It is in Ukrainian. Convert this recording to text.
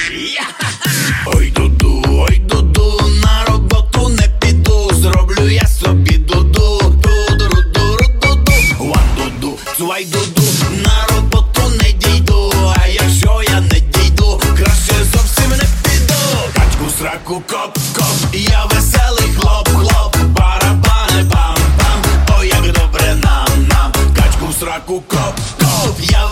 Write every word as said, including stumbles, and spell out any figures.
Ой, дуду, ой, дуду, на роботу не піду, зроблю я собі дуду. Ду-ду-ду-ду-ду-ду. One дуду, цвай дуду, на роботу не дійду. А якщо я не дійду, краще зовсім не піду. Качку сраку, коп-коп, я веселий хлоп-хлоп. Барабани, бам-бам, ой, як добре нам-нам. Качку сраку, коп-коп, я